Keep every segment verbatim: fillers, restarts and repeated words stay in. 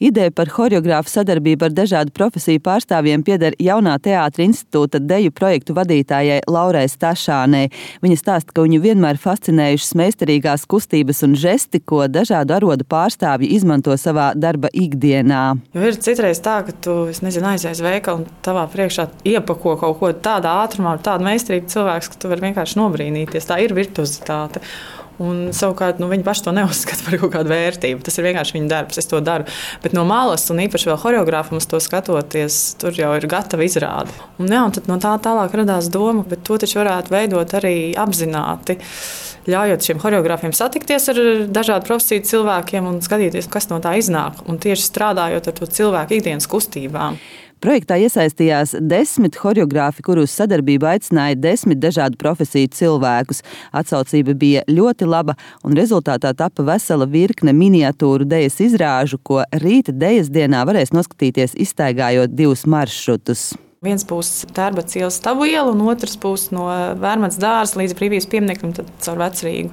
Ideja par horeogrāfu sadarbību ar dažādu profesiju pārstāvjiem pieder Jaunā teātra institūta deju projektu vadītājai Laurai Stašānei. Viņa stāsta, ka viņu vienmēr fascinējušas meistarīgās kustības un žesti, ko dažādu arodu pārstāvji izmanto savā darba ikdienā. Jo ir citreiz tā, ka tu, es nezinu, aizies veikalu un tavā priekšā iepako kaut ko tādā ātrumā, tādu meistarīgu cilvēks, ka tu vari vienkārši nobrīnīties. Tā ir virtuozitāte. Un savukārt nu, viņi paši to neuzskata par kaut kādu vērtību. Tas ir vienkārši viņa darbs, es to daru. Bet no malas, un īpaši vēl horeogrāfam uz to skatoties, tur jau ir gatava izrāde. Un, jā, un tad no tā tālāk radās doma, bet to taču varētu veidot arī apzināti, ļaujot šiem horeogrāfiem satikties ar dažādu profesiju cilvēkiem un skatīties, kas no tā iznāk. Un tieši strādājot ar to cilvēku ikdienas kustībām. Projektā iesaistījās desmit horeogrāfi, kuru uz sadarbību aicināja desmit dažādu profesiju cilvēkus. Atsaucība bija ļoti laba, un rezultātā tapa vesela virkne miniatūru dejas izrāžu, ko rīta dejas dienā varēs noskatīties, izstaigājot divus maršrutus. Viens būs Tērbats ielas Stabu iela, un otrs būs no Vērmatas dārza līdz Brīvības piemineklim, tad caur Vecrīgu.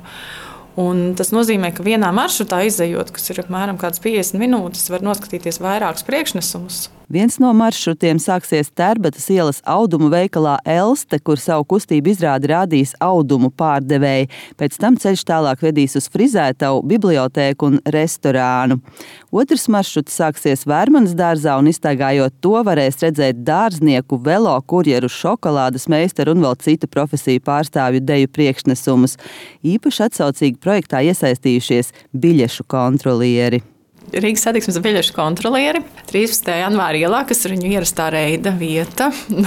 Un tas nozīmē, ka vienā maršrutā izejot, kas ir apmēram kāds piecdesmit minūtes, var noskatīties vairākus priekšnesumus. Viens no maršrutiem sāksies Tērbatas ielas audumu veikalā Elste, kur savu kustību izrādi rādīs audumu pārdevēji. Pēc tam ceļš tālāk vedīs uz Frizētavu, bibliotēku un restorānu. Otrs maršruts sāksies Vērmanas dārzā, un izstaigājot to varēs redzēt dārznieku, velo, kurjeru, šokolādes meistaru un vēl citu profesiju pārstāvju deju priekšnesumus. Īpaši atsaucīgi projektā iesaistījušies biļešu kontrolieri. Rīgas satiksmes biļešu kontrolieri trīspadsmitajā janvāra ielā, kas ir viņu ierastā reida vieta.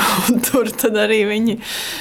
Tur tad arī viņi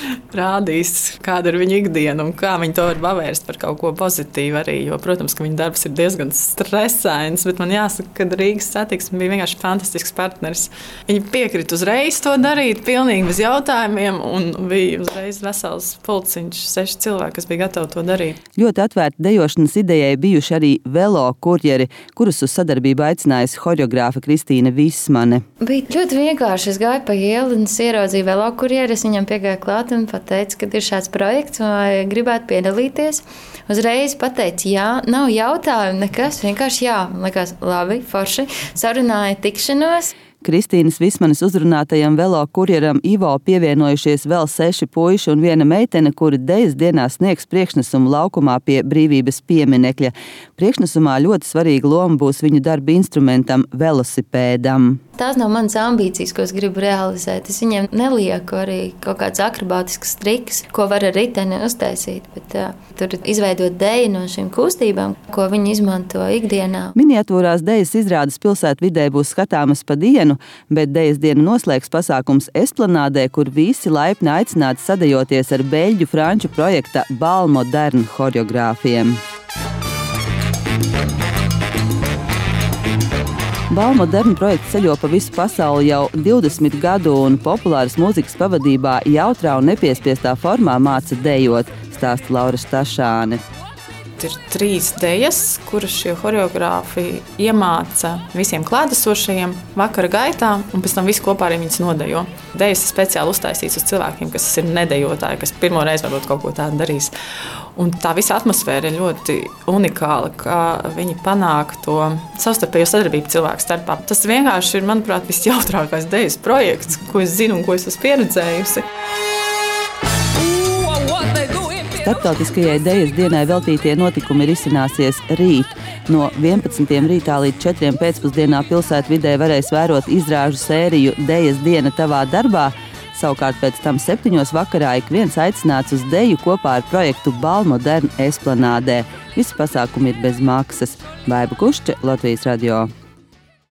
rādīs, kāda ir viņa ikdiena un kā viņi to var pavērst par kaut ko pozitīvu arī. Jo, protams, ka viņa darbs ir diezgan stresains, bet man jāsaka, ka Rīgas satiksme bija vienkārši fantastisks partneris. Viņi piekrita uzreiz to darīt, pilnīgi bez jautājumiem, un bija uzreiz vesels pulciņš, seši cilvēki, kas bija gatavi to darīt. Ļoti atvērti dejošanas idejai bijuši arī velo kurjeri, kurus uz sadarbību aicinājusi horeogrāfa Kristīna Vismane. Bija ļoti vienkārši. Es gāju pa ielu un es ieraudzīju velo kurjeri. Es viņam piegāju klāt un pateicu, ka ir šāds projekts vai gribētu piedalīties. Uzreiz pateicu jā, nav jautājumu nekas, vienkārši jā. Man likās labi, forši. Sarunāja tikšanos. Kristīnas Vismanes uzrunātajam velo kurjeram Ivo pievienojušies vēl seši puiši un viena meitene, kuri dejas dienā sniegs priekšnesumu laukumā pie Brīvības pieminekļa. Priekšnesumā ļoti svarīga loma būs viņu darba instrumentam velosipēdam. Tās nav manas ambīcijas, ko es gribu realizēt. Es viņiem nelieku arī kaut kāds akrobātisks triks, ko var ar riteni uztaisīt. Bet, uh, tur izveidot deju no šīm kustībām, ko viņi izmanto ikdienā. Miniatūrās dejas izrādes pilsētvidē būs skatāmas pa dienu, bet dejas dienu noslēgs pasākums Esplanādē, kur visi laipni aicināti sadejoties ar beļģu franču projekta Balmodern horeogrāfiem. Balmodern projekts ceļo pa visu pasauli jau divdesmit gadu un populāras mūzikas pavadībā jautrā un nepiespiestā formā māca dejot, stāsta Laura Stašāne. Ir trīs dejas, kuras šie horeogrāfi iemāca visiem klātesošajiem vakara gaitā, un pēc tam visi kopā arī viņas nodejo. Dejas ir speciāli uztaisīts uz cilvēkiem, kas ir nedejotāji, kas pirmo reizi varbūt kaut ko tādu darīs. Un tā visa atmosfēra ir ļoti unikāla, kā viņi panāk to savstarpējo sadarbību cilvēku starpā. Tas vienkārši ir, manuprāt, visjautrākais dejas projekts, ko es zinu un ko es esmu pieredzējusi. Starptautiskajai dejas dienai veltītie notikumi risināsies rīt. No vienpadsmitiem rītā līdz četriem pēcpusdienā pilsētvidē varēs vērot izrāžu sēriju Dejas diena tavā darbā. Savukārt pēc tam septiņos vakarā ik viens aicināts uz deju kopā ar projektu Balmodern Esplanādē. Visi pasākumi ir bez maksas. Baiba Kušča, Latvijas radio.